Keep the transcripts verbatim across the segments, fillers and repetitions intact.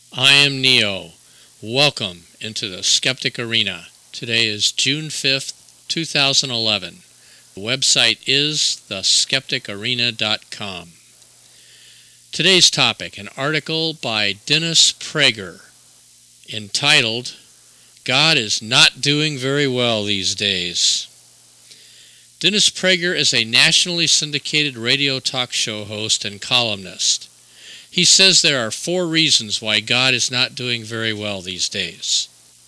I am Neo. Welcome into the Skeptic Arena. Today is June fifth, two thousand eleven. The website is the skeptic arena dot com. Today's topic, an article by Dennis Prager entitled, God is Not Doing Very Well These Days. Dennis Prager is a nationally syndicated radio talk show host and columnist. He says there are four reasons why God is not doing very well these days.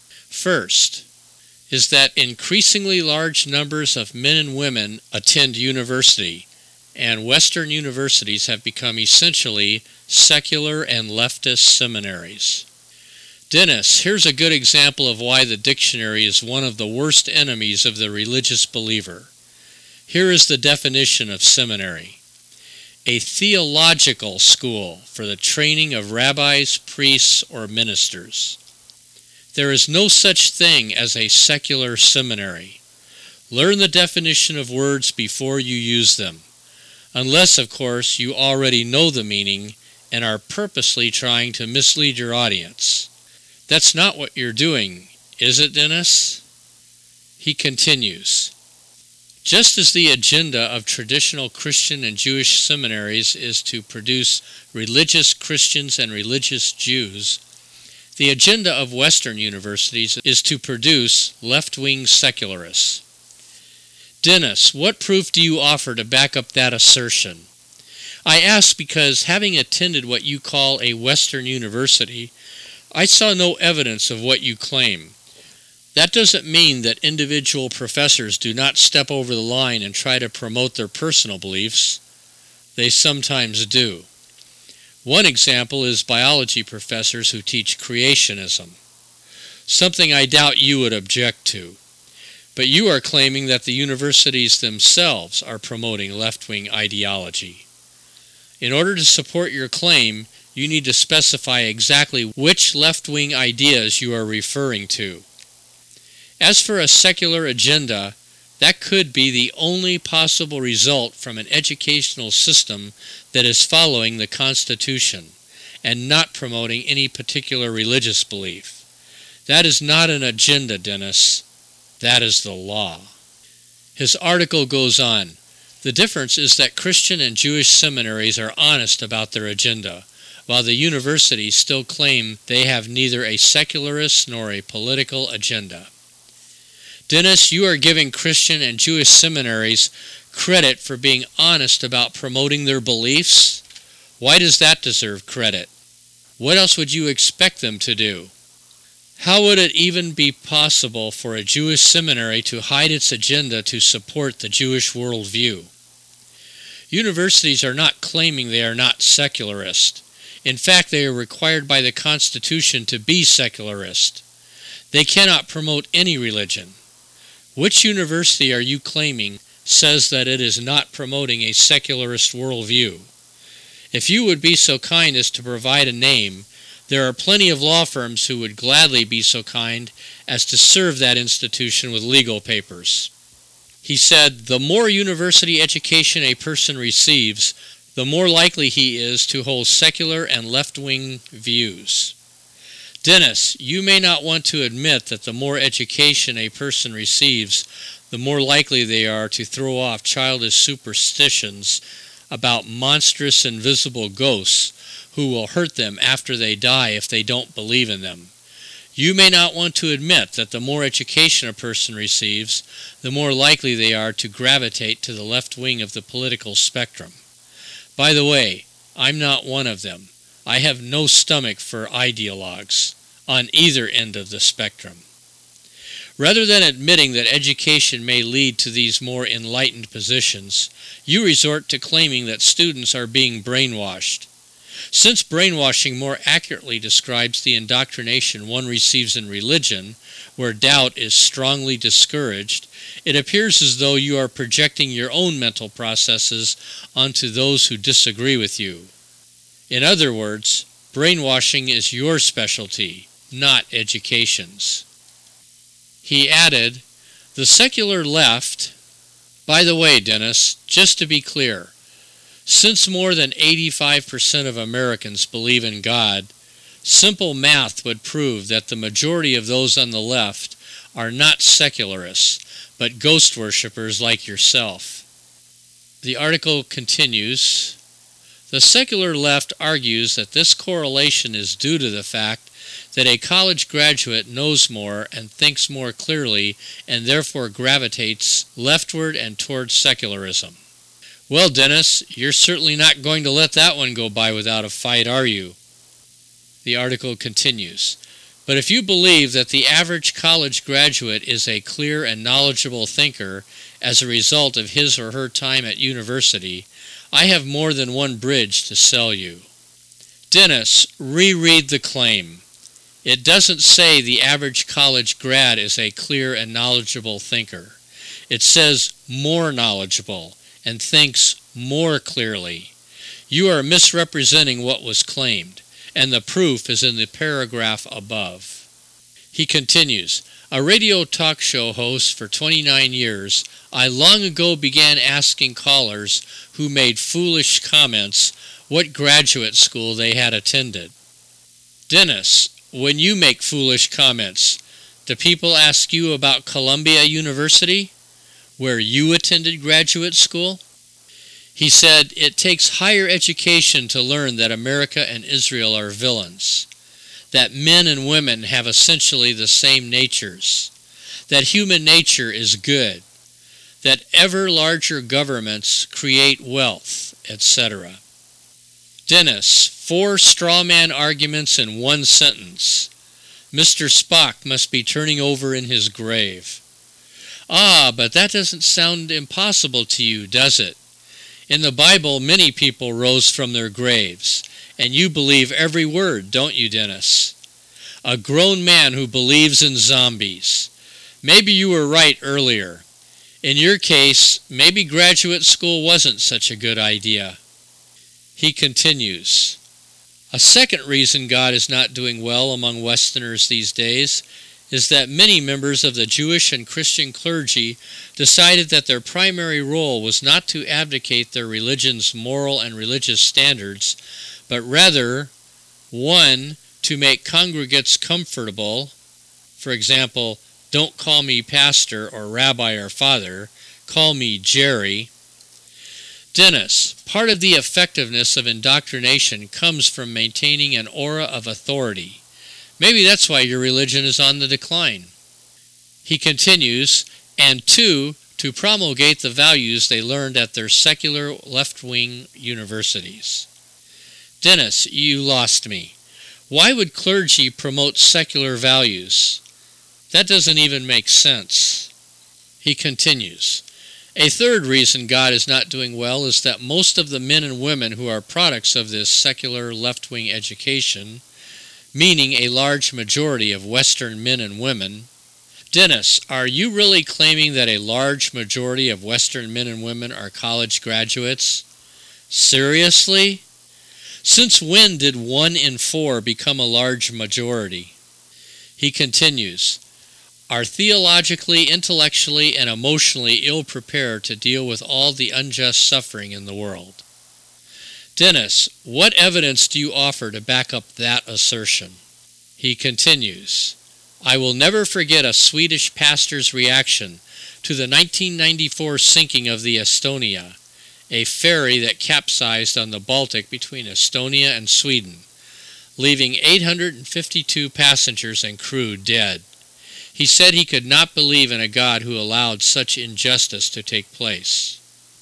First is that increasingly large numbers of men and women attend university, and Western universities have become essentially secular and leftist seminaries. Dennis, here's a good example of why the dictionary is one of the worst enemies of the religious believer. Here is the definition of seminary. A theological school for the training of rabbis, priests, or ministers. There is no such thing as a secular seminary. Learn the definition of words before you use them, unless, of course, you already know the meaning and are purposely trying to mislead your audience. That's not what you're doing, is it, Dennis? He continues. Just as the agenda of traditional Christian and Jewish seminaries is to produce religious Christians and religious Jews, the agenda of Western universities is to produce left-wing secularists. Dennis, what proof do you offer to back up that assertion? I ask because, having attended what you call a Western university, I saw no evidence of what you claim. That doesn't mean that individual professors do not step over the line and try to promote their personal beliefs. They sometimes do. One example is biology professors who teach creationism, something I doubt you would object to. But you are claiming that the universities themselves are promoting left-wing ideology. In order to support your claim, you need to specify exactly which left-wing ideas you are referring to. As for a secular agenda, that could be the only possible result from an educational system that is following the Constitution and not promoting any particular religious belief. That is not an agenda, Dennis. That is the law. His article goes on. The difference is that Christian and Jewish seminaries are honest about their agenda, while the universities still claim they have neither a secularist nor a political agenda. Dennis, you are giving Christian and Jewish seminaries credit for being honest about promoting their beliefs? Why does that deserve credit? What else would you expect them to do? How would it even be possible for a Jewish seminary to hide its agenda to support the Jewish worldview? Universities are not claiming they are not secularist. In fact, they are required by the Constitution to be secularist. They cannot promote any religion. Which university are you claiming says that it is not promoting a secularist worldview? If you would be so kind as to provide a name, there are plenty of law firms who would gladly be so kind as to serve that institution with legal papers. He said, the more university education a person receives, the more likely he is to hold secular and left-wing views. Dennis, you may not want to admit that the more education a person receives, the more likely they are to throw off childish superstitions about monstrous invisible ghosts who will hurt them after they die if they don't believe in them. You may not want to admit that the more education a person receives, the more likely they are to gravitate to the left wing of the political spectrum. By the way, I'm not one of them. I have no stomach for ideologues on either end of the spectrum. Rather than admitting that education may lead to these more enlightened positions, you resort to claiming that students are being brainwashed. Since brainwashing more accurately describes the indoctrination one receives in religion, where doubt is strongly discouraged, it appears as though you are projecting your own mental processes onto those who disagree with you. In other words, brainwashing is your specialty, not education's. He added, the secular left, by the way, Dennis, just to be clear, since more than eighty-five percent of Americans believe in God, Simple math would prove that the majority of those on the left are not secularists, but ghost worshippers like yourself. The article continues, the secular left argues that this correlation is due to the fact that a college graduate knows more and thinks more clearly and therefore gravitates leftward and towards secularism. Well, Dennis, you're certainly not going to let that one go by without a fight, are you? The article continues, but if you believe that the average college graduate is a clear and knowledgeable thinker as a result of his or her time at university, I have more than one bridge to sell you. Dennis, reread the claim. It doesn't say the average college grad is a clear and knowledgeable thinker. It says more knowledgeable and thinks more clearly. You are misrepresenting what was claimed, and the proof is in the paragraph above. He continues, a radio talk show host for twenty-nine years, I long ago began asking callers who made foolish comments what graduate school they had attended. Dennis, when you make foolish comments, do people ask you about Columbia University, where you attended graduate school? He said, it takes higher education to learn that America and Israel are villains, that men and women have essentially the same natures, that human nature is good, that ever larger governments create wealth, et cetera. Dennis, four straw man arguments in one sentence. Mister Spock must be turning over in his grave. Ah, but that doesn't sound impossible to you, does it? In the Bible, many people rose from their graves, and you believe every word, don't you, Dennis? A grown man who believes in zombies. Maybe you were right earlier. In your case, maybe graduate school wasn't such a good idea. He continues, a second reason God is not doing well among Westerners these days is that many members of the Jewish and Christian clergy decided that their primary role was not to abdicate their religion's moral and religious standards, but rather, one, to make congregates comfortable, for example, don't call me pastor or rabbi or father, call me Jerry. Dennis, part of the effectiveness of indoctrination comes from maintaining an aura of authority. Maybe that's why your religion is on the decline. He continues, and two, to promulgate the values they learned at their secular left-wing universities. Dennis, you lost me. Why would clergy promote secular values? That doesn't even make sense. He continues, a third reason God is not doing well is that most of the men and women who are products of this secular left-wing education, meaning a large majority of Western men and women. Dennis, are you really claiming that a large majority of Western men and women are college graduates? Seriously? Since when did one in four become a large majority? He continues, are theologically, intellectually, and emotionally ill-prepared to deal with all the unjust suffering in the world. Dennis, what evidence do you offer to back up that assertion? He continues, I will never forget a Swedish pastor's reaction to the nineteen ninety-four sinking of the Estonia, a ferry that capsized on the Baltic between Estonia and Sweden, leaving eight hundred fifty-two passengers and crew dead. He said he could not believe in a God who allowed such injustice to take place.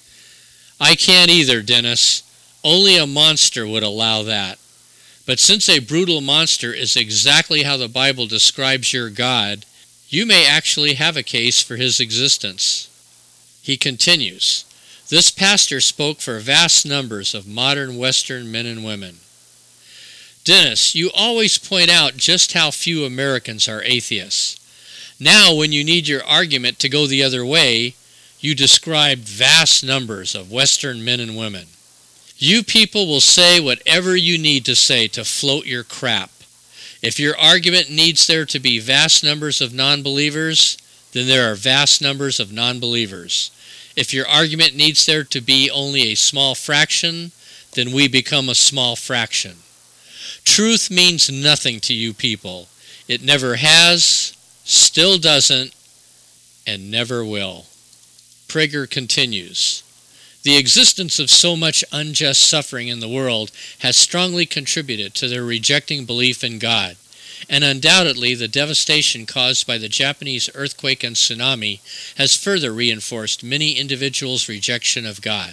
I can't either, Dennis. Only a monster would allow that. But since a brutal monster is exactly how the Bible describes your God, you may actually have a case for his existence. He continues, this pastor spoke for vast numbers of modern Western men and women. Dennis, you always point out just how few Americans are atheists. Now, when you need your argument to go the other way, you describe vast numbers of Western men and women. You people will say whatever you need to say to float your crap. If your argument needs there to be vast numbers of non-believers, then there are vast numbers of non-believers. If your argument needs there to be only a small fraction, then we become a small fraction. Truth means nothing to you people. It never has, still doesn't, and never will. Prager continues, the existence of so much unjust suffering in the world has strongly contributed to their rejecting belief in God, and undoubtedly the devastation caused by the Japanese earthquake and tsunami has further reinforced many individuals' rejection of God.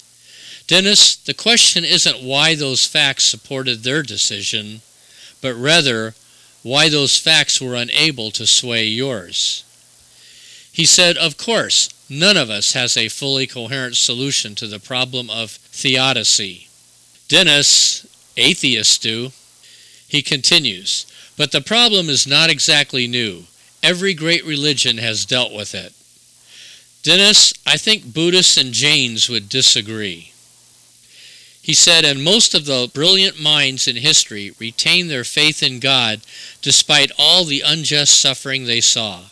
Dennis, the question isn't why those facts supported their decision, but rather why those facts were unable to sway yours. He said, of course, none of us has a fully coherent solution to the problem of theodicy. Dennis, atheists do. He continues, but the problem is not exactly new. Every great religion has dealt with it. Dennis, I think Buddhists and Jains would disagree. He said, and most of the brilliant minds in history retained their faith in God despite all the unjust suffering they saw.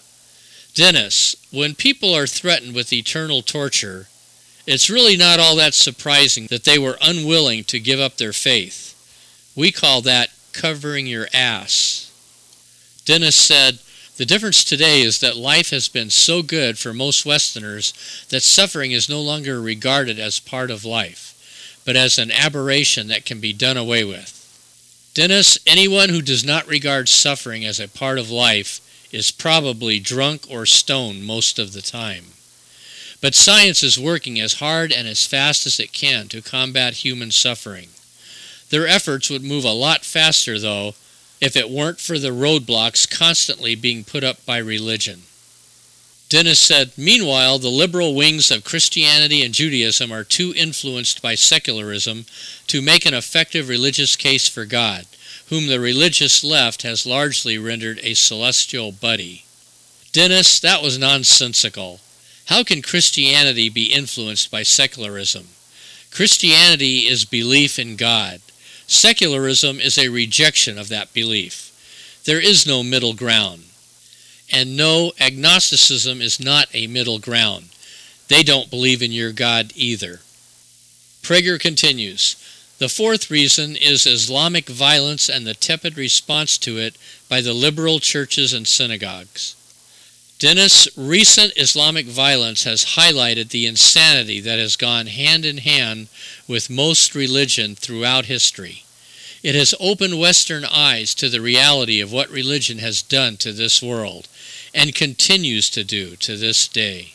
Dennis, when people are threatened with eternal torture, it's really not all that surprising that they were unwilling to give up their faith. We call that covering your ass. Dennis said, the difference today is that life has been so good for most Westerners that suffering is no longer regarded as part of life, but as an aberration that can be done away with. Dennis, anyone who does not regard suffering as a part of life is probably drunk or stoned most of the time. But science is working as hard and as fast as it can to combat human suffering. Their efforts would move a lot faster, though, if it weren't for the roadblocks constantly being put up by religion. Dennis said, meanwhile, the liberal wings of Christianity and Judaism are too influenced by secularism to make an effective religious case for God, whom the religious left has largely rendered a celestial buddy. Dennis, that was nonsensical. How can Christianity be influenced by secularism? Christianity is belief in God. Secularism is a rejection of that belief. There is no middle ground. And no, agnosticism is not a middle ground. They don't believe in your God either. Prager continues, the fourth reason is Islamic violence and the tepid response to it by the liberal churches and synagogues. Dennis, recent Islamic violence has highlighted the insanity that has gone hand in hand with most religion throughout history. It has opened Western eyes to the reality of what religion has done to this world and continues to do to this day.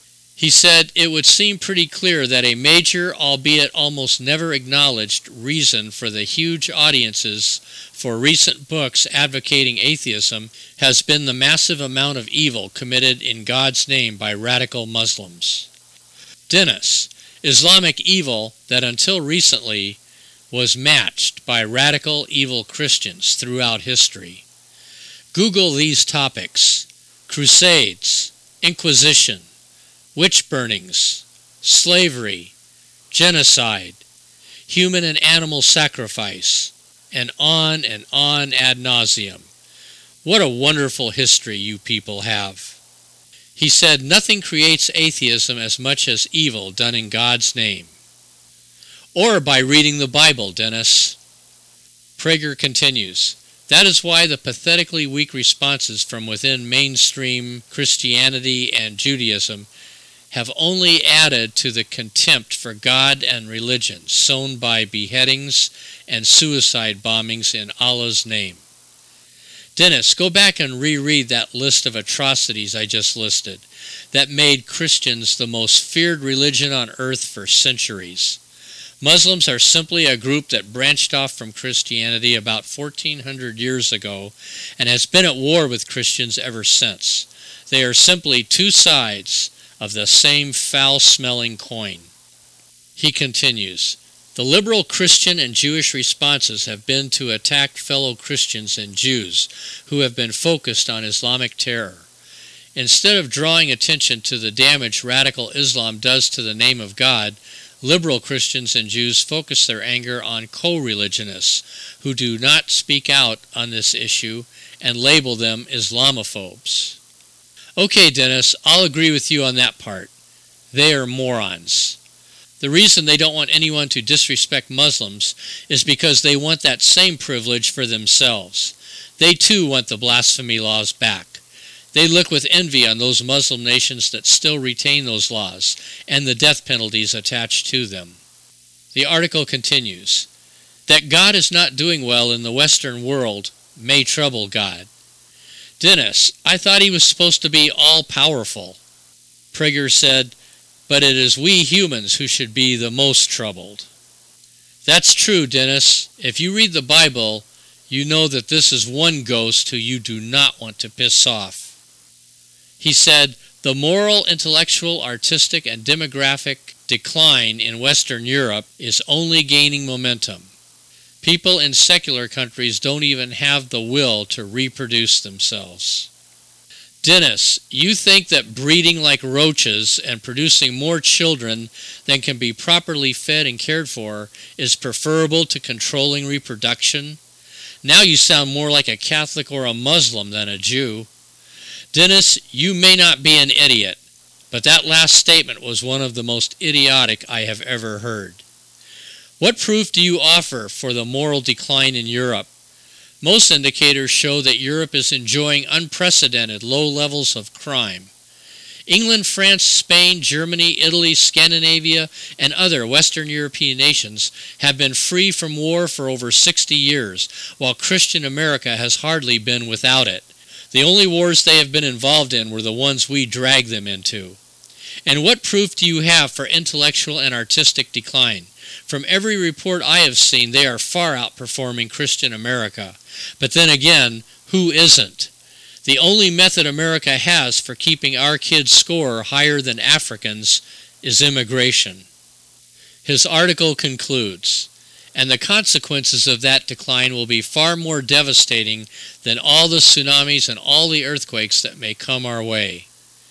He said, it would seem pretty clear that a major, albeit almost never acknowledged, reason for the huge audiences for recent books advocating atheism has been the massive amount of evil committed in God's name by radical Muslims. Dennis, Islamic evil that until recently was matched by radical evil Christians throughout history. Google these topics: Crusades, Inquisition, witch burnings, slavery, genocide, human and animal sacrifice, and on and on ad nauseum. What a wonderful history you people have. He said, nothing creates atheism as much as evil done in God's name. Or by reading the Bible, Dennis. Prager continues, that is why the pathetically weak responses from within mainstream Christianity and Judaism have only added to the contempt for God and religion sown by beheadings and suicide bombings in Allah's name. Dennis, go back and reread that list of atrocities I just listed that made Christians the most feared religion on earth for centuries. Muslims are simply a group that branched off from Christianity about fourteen hundred years ago and has been at war with Christians ever since. They are simply two sides of the same foul-smelling coin. He continues, the liberal Christian and Jewish responses have been to attack fellow Christians and Jews who have been focused on Islamic terror. Instead of drawing attention to the damage radical Islam does to the name of God, liberal Christians and Jews focus their anger on co-religionists who do not speak out on this issue and label them Islamophobes. Okay, Dennis, I'll agree with you on that part. They are morons. The reason they don't want anyone to disrespect Muslims is because they want that same privilege for themselves. They too want the blasphemy laws back. They look with envy on those Muslim nations that still retain those laws and the death penalties attached to them. The article continues, that God is not doing well in the Western world may trouble God. Dennis, I thought he was supposed to be all-powerful. Prager said, but it is we humans who should be the most troubled. That's true, Dennis. If you read the Bible, you know that this is one ghost who you do not want to piss off. He said, the moral, intellectual, artistic, and demographic decline in Western Europe is only gaining momentum. People in secular countries don't even have the will to reproduce themselves. Dennis, you think that breeding like roaches and producing more children than can be properly fed and cared for is preferable to controlling reproduction? Now you sound more like a Catholic or a Muslim than a Jew. Dennis, you may not be an idiot, but that last statement was one of the most idiotic I have ever heard. What proof do you offer for the moral decline in Europe? Most indicators show that Europe is enjoying unprecedented low levels of crime. England, France, Spain, Germany, Italy, Scandinavia, and other Western European nations have been free from war for over sixty years, while Christian America has hardly been without it. The only wars they have been involved in were the ones we dragged them into. And what proof do you have for intellectual and artistic decline? From every report I have seen, they are far outperforming Christian America. But then again, who isn't? The only method America has for keeping our kids' score higher than Africans is immigration. His article concludes, and the consequences of that decline will be far more devastating than all the tsunamis and all the earthquakes that may come our way.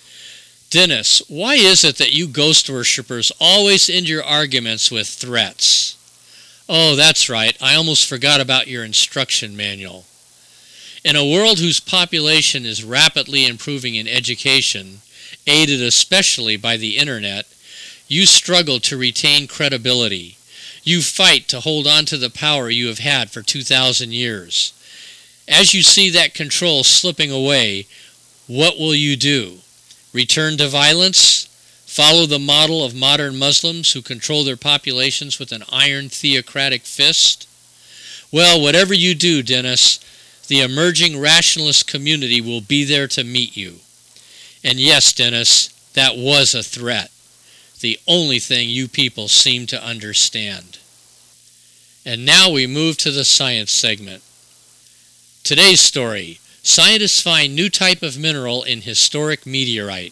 Dennis, why is it that you ghost worshippers always end your arguments with threats? Oh, that's right, I almost forgot about your instruction manual. In a world whose population is rapidly improving in education, aided especially by the internet, you struggle to retain credibility. You fight to hold on to the power you have had for two thousand years. As you see that control slipping away, what will you do? Return to violence? Follow the model of modern Muslims who control their populations with an iron theocratic fist? Well, whatever you do, Dennis, the emerging rationalist community will be there to meet you. And yes, Dennis, that was a threat. The only thing you people seem to understand. And now we move to the science segment. Today's story. Scientists find new type of mineral in historic meteorite.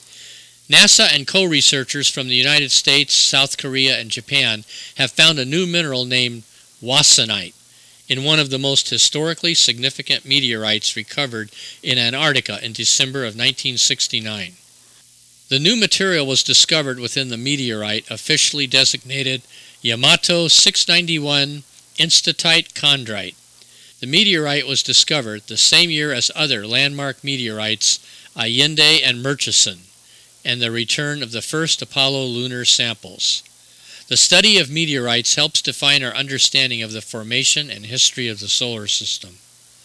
NASA and co-researchers from the United States, South Korea, and Japan have found a new mineral named wassenite in one of the most historically significant meteorites recovered in Antarctica in December of nineteen sixty-nine. The new material was discovered within the meteorite officially designated Yamato six ninety-one Instatite Chondrite. The meteorite was discovered the same year as other landmark meteorites Allende and Murchison, and the return of the first Apollo lunar samples. The study of meteorites helps define our understanding of the formation and history of the solar system.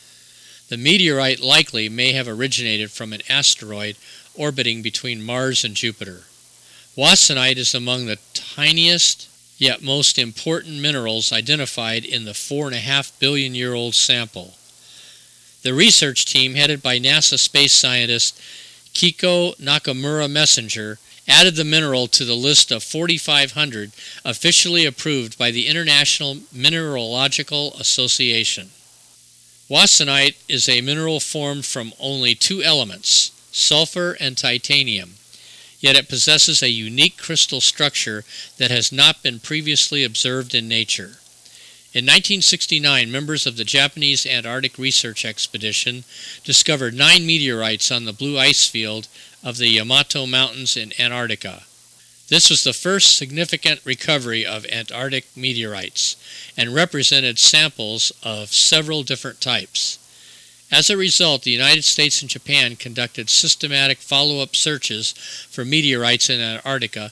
The meteorite likely may have originated from an asteroid orbiting between Mars and Jupiter. Wassenite is among the tiniest yet most important minerals identified in the four and a half billion year old sample. The research team, headed by NASA space scientist Kiko Nakamura Messenger, added the mineral to the list of forty-five hundred officially approved by the International Mineralogical Association. Wassenite is a mineral formed from only two elements, sulfur and titanium, yet it possesses a unique crystal structure that has not been previously observed in nature. In nineteen sixty-nine, members of the Japanese Antarctic Research Expedition discovered nine meteorites on the blue ice field of the Yamato Mountains in Antarctica. This was the first significant recovery of Antarctic meteorites and represented samples of several different types. As a result, the United States and Japan conducted systematic follow-up searches for meteorites in Antarctica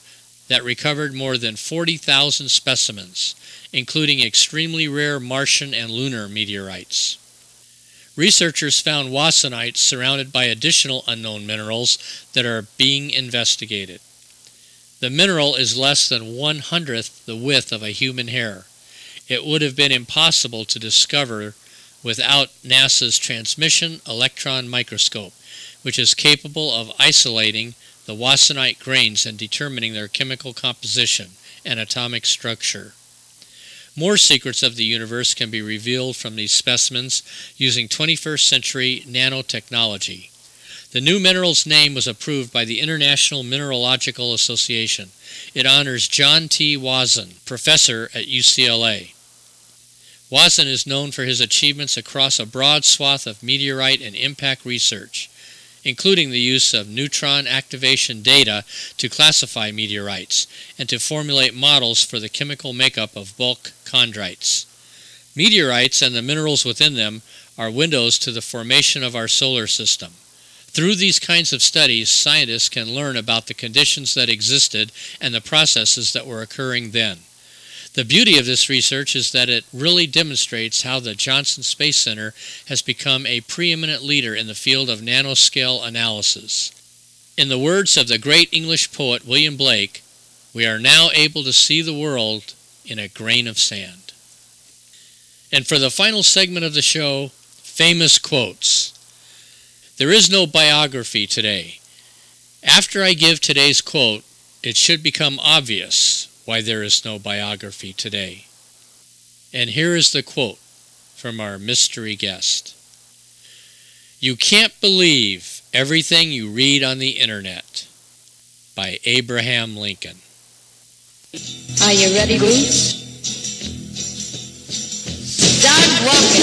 that recovered more than forty thousand specimens, including extremely rare Martian and lunar meteorites. Researchers found wassonite surrounded by additional unknown minerals that are being investigated. The mineral is less than one hundredth the width of a human hair. It would have been impossible to discover without NASA's Transmission Electron Microscope, which is capable of isolating the wassonite grains and determining their chemical composition and atomic structure. More secrets of the universe can be revealed from these specimens using twenty-first century nanotechnology. The new mineral's name was approved by the International Mineralogical Association. It honors John T. Wasson, professor at U C L A. Wasson is known for his achievements across a broad swath of meteorite and impact research, including the use of neutron activation data to classify meteorites and to formulate models for the chemical makeup of bulk chondrites. Meteorites and the minerals within them are windows to the formation of our solar system. Through these kinds of studies, scientists can learn about the conditions that existed and the processes that were occurring then. The beauty of this research is that it really demonstrates how the Johnson Space Center has become a preeminent leader in the field of nanoscale analysis. In the words of the great English poet William Blake, we are now able to see the world in a grain of sand. And for the final segment of the show, famous quotes. There is no biography today. After I give today's quote, it should become obvious why there is no biography today. And here is the quote from our mystery guest. You can't believe everything you read on the internet, by Abraham Lincoln. Are you ready, Bruce? Start walking.